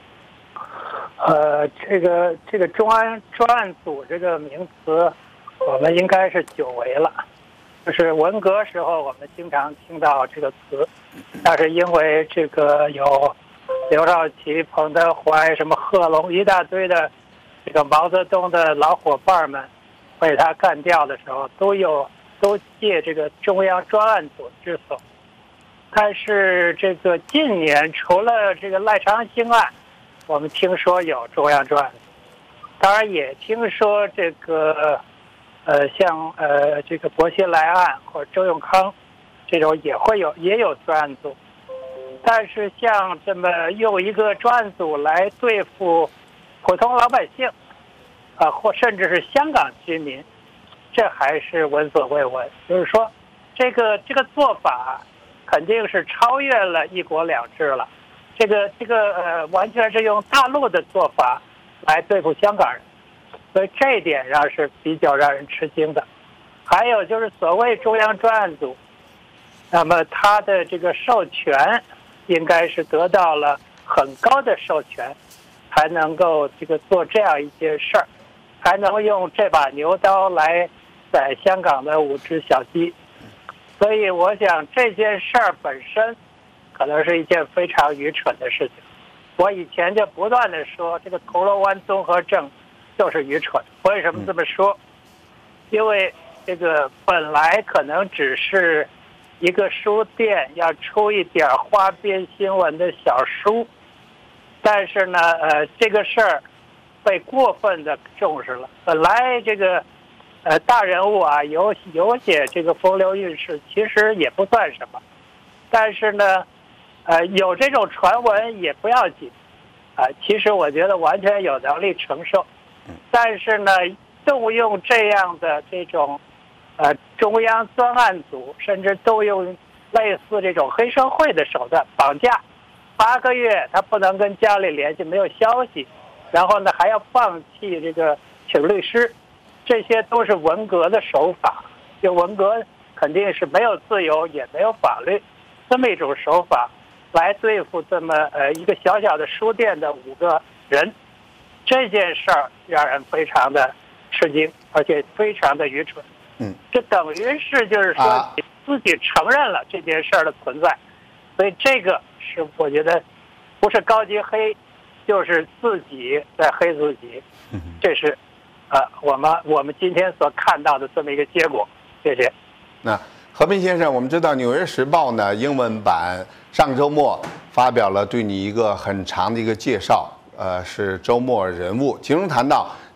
这个中央专案组这个名词，我们应该是久违了。就是文革时候我们经常听到这个词，但是因为这个有刘少奇、彭德怀、什么贺龙一大堆的这个毛泽东的老伙伴们被他干掉的时候，都借这个中央专案组之手。但是这个近年除了这个赖昌星案，我们听说有中央专案组，当然也听说这个像这个薄熙来案或者周永康这种也有专案组。但是像这么用一个专案组来对付普通老百姓或甚至是香港居民，这还是闻所未闻。就是说这个做法肯定是超越了一国两制了，这个完全是用大陆的做法来对付香港人，所以这一点上是比较让人吃惊的。还有就是所谓中央专案组，那么他的这个授权应该是得到了很高的授权，才能够这个做这样一件事儿，才能用这把牛刀来宰香港的5只小鸡。所以我想这件事儿本身可能是一件非常愚蠢的事情。我以前就不断的说这个铜锣湾综合症就是愚蠢。为什么这么说？因为这个本来可能只是一个书店要出一点花边新闻的小书，但是呢这个事儿被过分的重视了。本来这个大人物有些这个风流韵事其实也不算什么，但是呢有这种传闻也不要紧其实我觉得完全有能力承受。但是呢动用这样的这种中央专案组，甚至动用类似这种黑社会的手段绑架，8个月他不能跟家里联系，没有消息，然后呢还要放弃这个请律师，这些都是文革的手法。就文革肯定是没有自由也没有法律，这么一种手法来对付这么一个小小的书店的5个人，这件事儿让人非常的吃惊，而且非常的愚蠢。这等于是就是说你自己承认了这件事儿的存在，所以这个是我觉得不是高级黑，就是自己在黑自己。这是我们今天所看到的这么一个结果。谢谢。 那和平先生，我们知道《纽约时报》呢英文版上周末发表了对你一个很长的一个介绍，是周末人物，其中谈到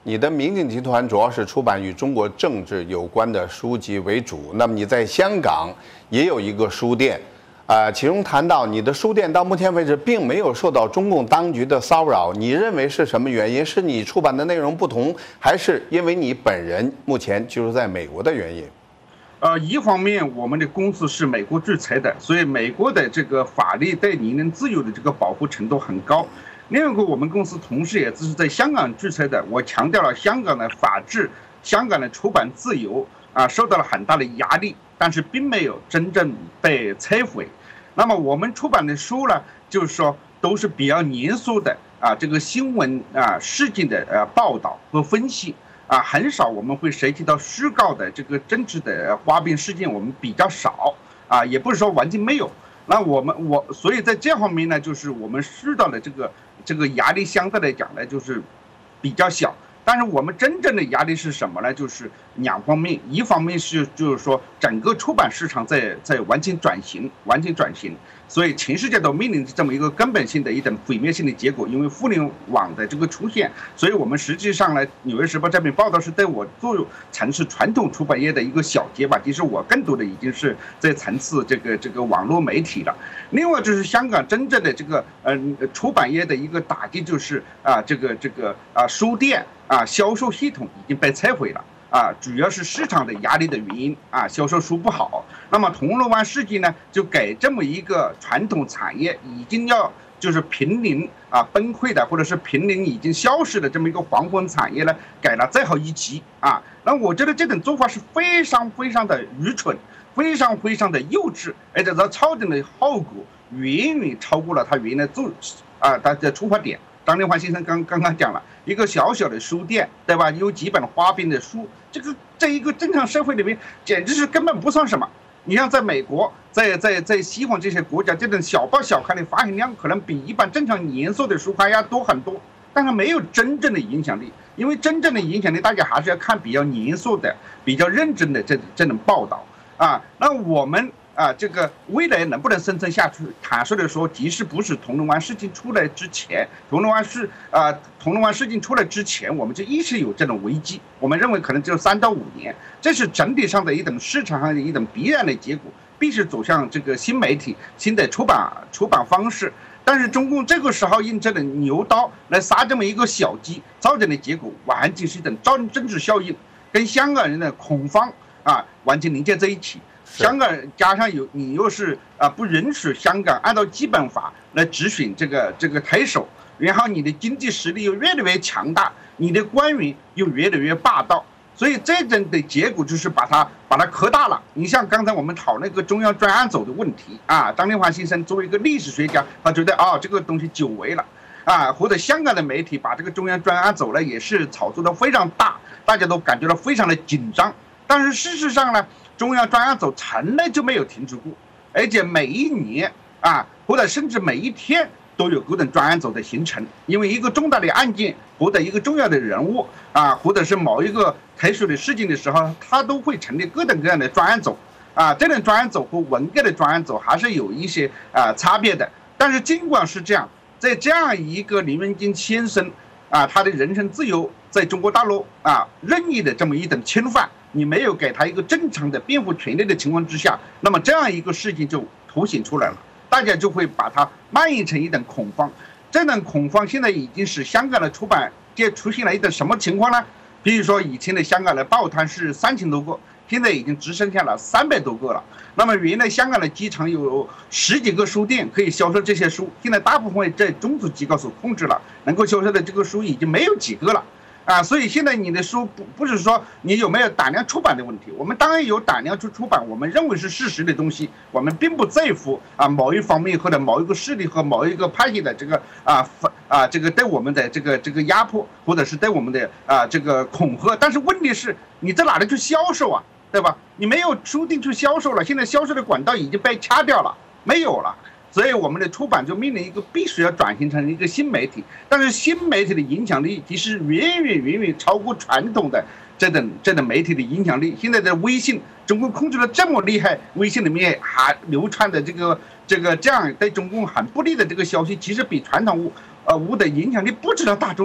你的明镜集团主要是出版与中国政治有关的书籍为主，那么你在香港也有一个书店，其中谈到你的书店到目前为止并没有受到中共当局的骚扰，你认为是什么原因？是你出版的内容不同，还是因为你本人目前居住在美国的原因？ 一方面我们的公司是美国注册的，所以美国的这个法律对言论自由的这个保护程度很高。另外一个，我们公司同时也是在香港注册的，我强调了香港的法治、香港的出版自由受到了很大的压力，但是并没有真正被摧毁。那么我们出版的书呢，就是说都是比较严肃的这个新闻事件的报道和分析很少我们会涉及到虚构的这个政治的花边事件，我们比较少也不是说完全没有。那所以在这方面呢，就是我们受到的这个压力相对来讲呢，就是比较小。但是我们真正的压力是什么呢？就是两方面，一方面是就是说整个出版市场在完全转型，所以全世界都面临着这么一个根本性的一种毁灭性的结果。因为互联网的这个出现，所以我们实际上呢，《纽约时报》这篇报道是对我作为从事传统出版业的一个小结吧。其实我更多的已经是在从事这个网络媒体了。另外就是香港真正的这个出版业的一个打击，就是书店销售系统已经被摧毁了主要是市场的压力的原因销售书不好。那么铜锣湾事件呢，就给这么一个传统产业已经要就是濒临崩溃的，或者是濒临已经消失的这么一个黄昏产业呢，给了最后一击那我觉得这种做法是非常非常的愚蠢，非常非常的幼稚，而且它造成的后果远远超过了他原来他的出发点。张连环先生刚刚讲了，一个小小的书店，对吧？有几本花边的书，这一个正常社会里面，简直是根本不算什么。你像在美国，在西方这些国家，这种小报小刊的发行量可能比一般正常严肃的书刊要多很多，但是没有真正的影响力。因为真正的影响力，大家还是要看比较严肃的、比较认真的这种报道那我们这个未来能不能生存下去？坦率的说，即使不是铜锣湾事件出来之前，铜锣湾事件出来之前，我们就一直有这种危机。我们认为可能只有3到5年，这是整体上的一种市场上的一种必然的结果，必须走向这个新媒体、新的出版方式。但是中共这个时候用这种牛刀来杀这么一个小鸡，造成的结果完全是一种政治效应，跟香港人的恐慌完全连接在一起。香港加上你又是不允许香港按照基本法来直选这个特首，然后你的经济实力又越来越强大，你的官员又越来越霸道，所以这种的结果就是把它扩大了。你像刚才我们讨论那个中央专案组的问题张连环先生作为一个历史学家，他觉得这个东西久违了或者香港的媒体把这个中央专案组呢也是炒作的非常大，大家都感觉到非常的紧张。但是事实上呢，中央专案组从来就没有停止过，而且每一年或者甚至每一天都有各种专案组的形成。因为一个重大的案件或者一个重要的人物或者是某一个特殊的事情的时候，他都会成立各种各样的专案组这种专案组和文革的专案组还是有一些差别的。但是尽管是这样，在这样一个林文金先生他的人身自由在中国大陆任意的这么一种侵犯，你没有给他一个正常的辩护权利的情况之下，那么这样一个事情就凸显出来了，大家就会把它蔓延成一种恐慌。这种恐慌现在已经使香港的出版界出现了一种什么情况呢？比如说以前的香港的报摊是3000多个，现在已经只剩下了300多个了。那么原来香港的机场有10几个书店可以销售这些书，现在大部分在中资机构所控制了，能够销售的这个书已经没有几个了所以现在你的书不是说你有没有胆量出版的问题，我们当然有胆量去出版我们认为是事实的东西，我们并不在乎某一方面或者某一个势力和某一个派系的这个这个对我们的这个压迫，或者是对我们的这个恐吓。但是问题是你在哪里去销售对吧？你没有书店去销售了，现在销售的管道已经被掐掉了，没有了。所以我们的出版就面临一个必须要转型成一个新媒体，但是新媒体的影响力其实远远超过传统的这种媒体的影响力。现在的微信，中共控制的这么厉害，微信里面还流传的这样对中共很不利的这个消息，其实比传统的影响力不知道大多少。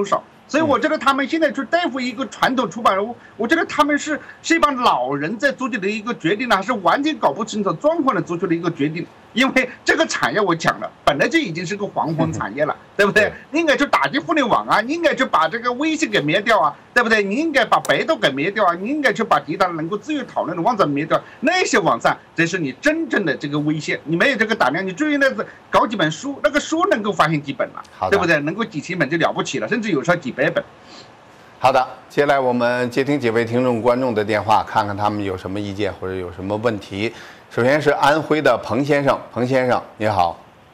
所以我觉得他们现在去对付一个传统出版人物，我觉得他们是一帮老人在做的一个决定呢，还是完全搞不清楚状况的做出的一个决定。因为这个产业我讲了，本来就已经是个黄昏产业了，对不对？你应该去打击互联网啊，你应该去把这个微信给灭掉啊，对不对？你应该把百度给灭掉啊，你应该去把其他能够自由讨论的网站灭掉，那些网站这是你真正的这个威胁。你没有这个胆量，你至于那搞几本书，那个书能够发行几本了，对不对？能够几千本就了不起了，甚至有时候几百本。 好的，接下来我们接听几位听众观众的电话，看看他们有什么意见或者有什么问题。首先是安徽的彭先生，彭先生你好。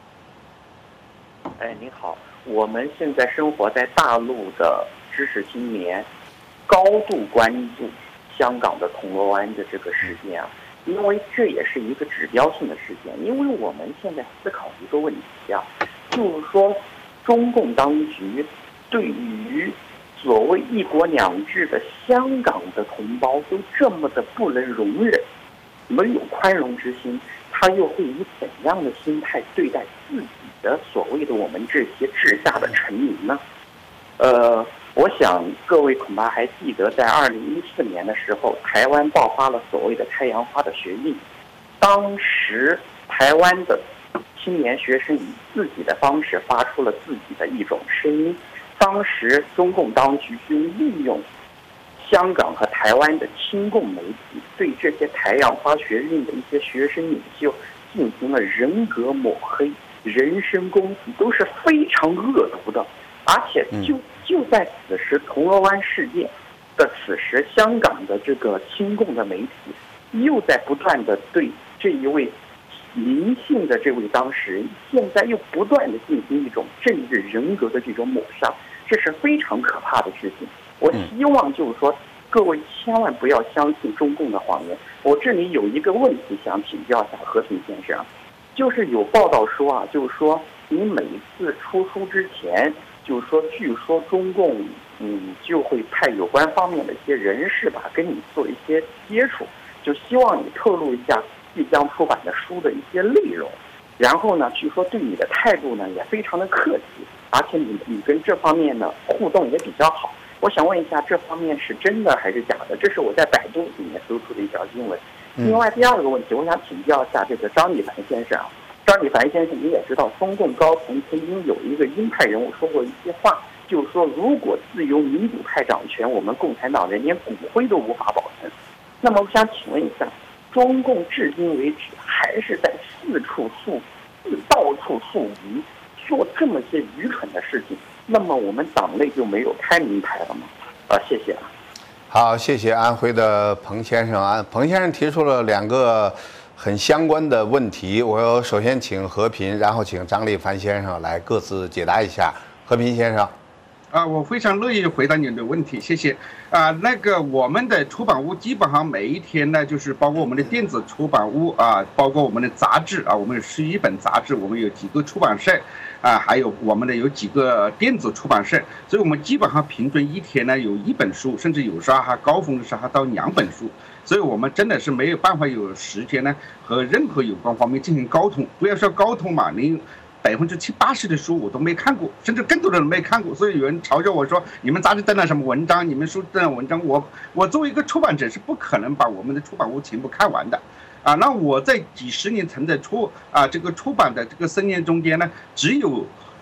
哎，你好，我们现在生活在大陆的知识青年，高度关注香港的铜锣湾的这个事件啊，因为这也是一个指标性的事件。因为我们现在思考一个问题啊，就是说中共当局对于所谓一国两制的香港的同胞都这么的不能容忍，没有宽容之心，他又会以怎样的心态对待自己的所谓的我们这些治下的臣民呢？我想各位恐怕还记得，在2014年的时候，台湾爆发了所谓的太阳花的学运，当时台湾的青年学生以自己的方式发出了自己的一种声音。当时中共当局就利用香港和台湾的亲共媒体，对这些太阳花学运的一些学生领袖进行了人格抹黑、人身攻击，都是非常恶毒的。而且就在此时，铜锣湾事件的此时，香港的这个亲共的媒体又在不断的对这一位林姓的这位当事人，现在又不断的进行一种政治人格的这种抹杀，这是非常可怕的事情。我希望就是说，各位千万不要相信中共的谎言。我这里有一个问题想请教一下和平先生，就是有报道说啊，就是说你每次出书之前，就是说据说中共就会派有关方面的一些人士吧，跟你做一些接触，就希望你透露一下即将出版的书的一些内容。然后呢，据说对你的态度呢也非常的客气，而且你跟这方面呢互动也比较好。我想问一下，这方面是真的还是假的？这是我在百度里面搜出的一条新闻。另外第二个问题，我想请教一下这个张立凡先生啊。张立凡先生，你也知道，中共高层曾经有一个鹰派人物说过一些话，就是说，如果自由民主派掌权，我们共产党人连骨灰都无法保存。那么我想请问一下，中共至今为止还是在到处树敌，做这么些愚蠢的事情，那么我们党内就没有开明派了吗？谢谢啊。 好，谢谢安徽的彭先生。彭先生提出了2个很相关的问题，我首先请和平，然后请张立凡先生来各自解答一下。和平先生。 我非常乐意回答你的问题，谢谢。那个我们的出版物基本上每一天呢，就是包括我们的电子出版物包括我们的杂志我们有11本杂志，我们有几个出版社还有我们的有几个电子出版社，所以我们基本上平均一天呢有1本书，甚至有时候还高峰的时候还到2本书，所以我们真的是没有办法有时间呢和任何有关方面进行沟通。不要说沟通嘛，你70%、80%的书我都没看过，甚至更多的人没看过，所以有人嘲笑我说你们杂志登了什么文章，你们书登了文章，我作为一个出版者是不可能把我们的出版物全部看完的那我在几十年曾的这个出版的这个生涯中间呢，只有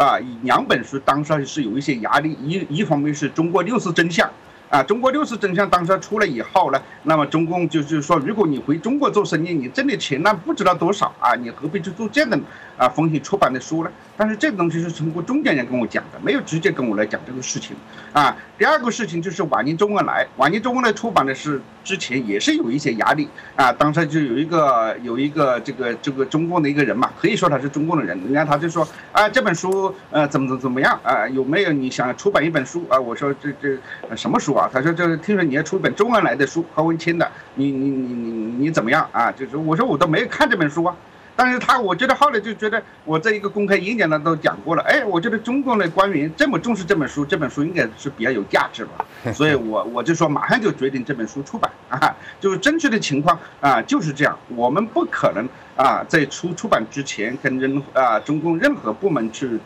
2本书当时是有一些压力，一方面是中国60真相中国60真相当时出来以后呢，那么中共就是说，如果你回中国做生意，你挣的钱呢不知道多少你何必去做这样的风险出版的书呢？但是这个东西是通过中间人跟我讲的，没有直接跟我来讲这个事情第二个事情就是晚年中文来出版的是之前也是有一些压力当时就有一个这个中共的一个人嘛，可以说他是中共的人，人家他就说这本书怎么样有没有你想出版一本书我说这什么书他说这听说你要出一本中文来的书，何文谦的，你怎么样就是我说我都没有看这本书但是我觉得后来就觉得我在一个公开演讲呢都讲过了，我觉得中共的官员这么重视这本书应该是比较有价值吧，所以我就说马上就决定这本书出版就是正确的情况就是这样。我们不可能在出版之前跟中共任何部门去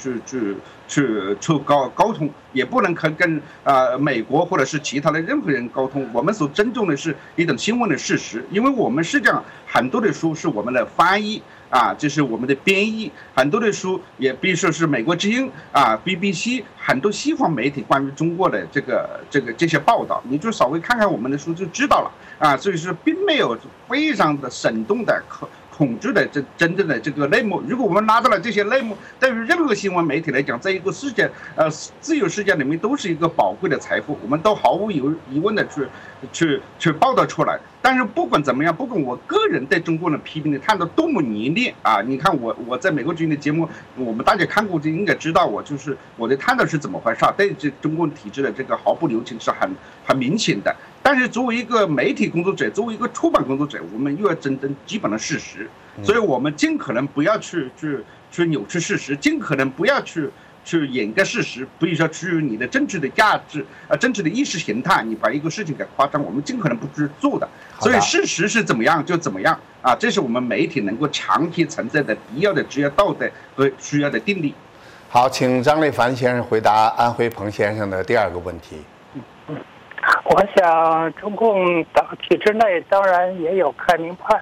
沟通，也不能跟美国或者是其他的任何人沟通。我们所尊重的是一种新闻的事实，因为我们实际上很多的书是我们的翻译这是我们的编译，很多的书也比如说是美国之音BBC 很多西方媒体关于中国的这些报道，你就稍微看看我们的书就知道了所以说并没有非常的生动的控制的真正的这个内幕。如果我们拿到了这些内幕，对于任何新闻媒体来讲，在一个世界自由世界里面都是一个宝贵的财富，我们都毫无疑问的去报道出来。但是不管怎么样，不管我个人对中国的批评的看到多么泥泞你看我在美国之音的节目，我们大家看过就应该知道，我的看到是怎么回事对这中共体制的这个毫不留情是很明显的。但是作为一个媒体工作者，作为一个出版工作者，我们又要真正基本的事实，所以我们尽可能不要去扭曲事实，尽可能不要去掩盖事实，比如说基于你的政治的价值政治的意识形态，你把一个事情给夸张，我们尽可能不去做的。所以事实是怎么样就怎么样这是我们媒体能够长期存在的必要的职业道德和需要的定力。 好，请张立凡先生回答安徽彭先生的第二个问题。 我想中共体制内当然也有开明派，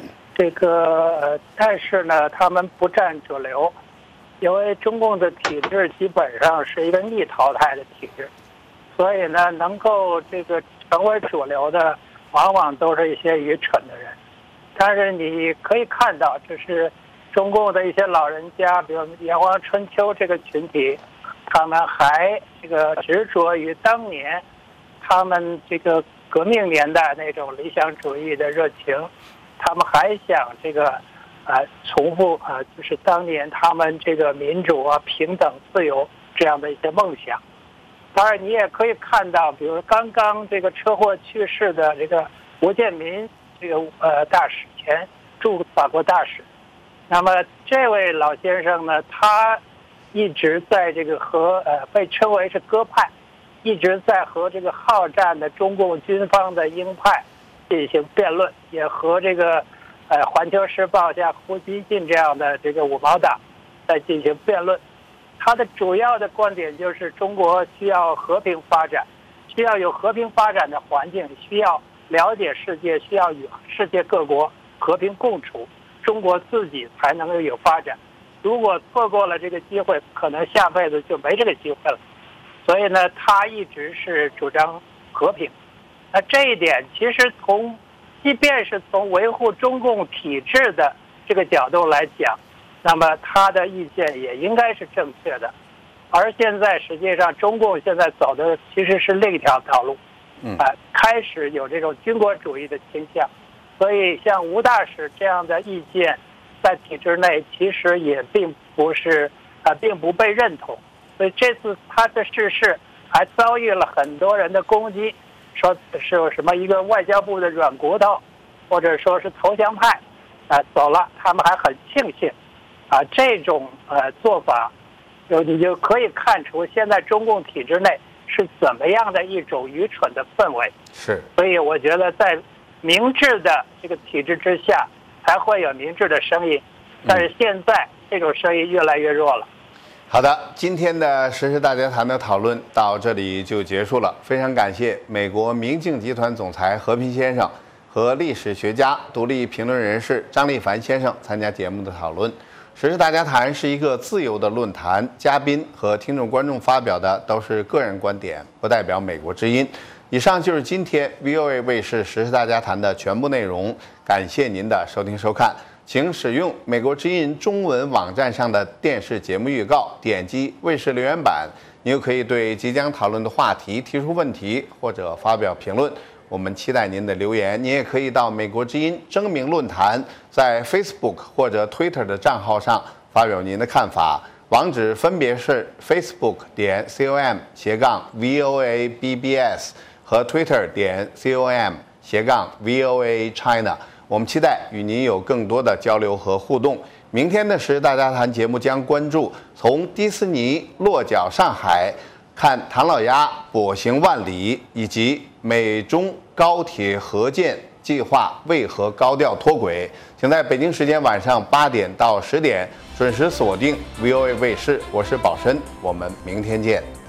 但是呢，他们不占主流，因为中共的体制基本上是一个逆淘汰的体制，所以呢，能够成为主流的，往往都是一些愚蠢的人。但是你可以看到，就是中共的一些老人家，比如炎黄春秋这个群体，他们还执着于当年他们革命年代那种理想主义的热情，他们还想重复就是当年他们民主平等自由这样的一些梦想。当然你也可以看到，比如刚刚车祸去世的吴建民大使，前驻法国大使，那么这位老先生呢，他一直在和被称为是鸽派，一直在和好战的中共军方的鹰派进行辩论，也和环球时报像胡锡进这样的五毛党在进行辩论。他的主要的观点就是中国需要和平发展，需要有和平发展的环境，需要了解世界，需要与世界各国和平共处，中国自己才能够有发展。如果错过了这个机会，可能下辈子就没这个机会了。所以呢，他一直是主张和平。那这一点其实即便是从维护中共体制的这个角度来讲，那么他的意见也应该是正确的。而现在实际上中共现在走的其实是另一条道路，开始有这种军国主义的倾向。所以像吴大使这样的意见在体制内其实也并不被认同。所以这次他的逝世还遭遇了很多人的攻击，说是有什么一个外交部的软骨头，或者说是投降派走了，他们还很庆幸这种做法你就可以看出现在中共体制内是怎么样的一种愚蠢的氛围。 是， 所以我觉得在明智的这个体制之下才会有明智的声音，但是现在这种声音越来越弱了。 好的，今天的时事大家谈的讨论到这里就结束了。非常感谢美国明镜集团总裁何平先生和历史学家、独立评论人士张立凡先生参加节目的讨论。时事大家谈是一个自由的论坛，嘉宾和听众观众发表的都是个人观点，不代表美国之音。以上就是今天 VOA 卫视时事大家谈的全部内容，感谢您的收听收看。请使用美国之音中文网站上的电视节目预告，点击卫视留言板，你又可以对即将讨论的话题提出问题或者发表评论。我们期待您的留言。您也可以到美国之音征名论坛在 Facebook 或者 Twitter 的账号上发表您的看法，网址分别是 facebook.com/VOA-BBS 和 Twitter.com/VOA China。我们期待与您有更多的交流和互动。明天的时事大家谈节目将关注从迪士尼落脚上海看唐老鸭跛行万里，以及美中高铁合建计划为何高调脱轨？请在北京时间晚上8点到10点准时锁定 VOA 卫视，我是宝申，我们明天见。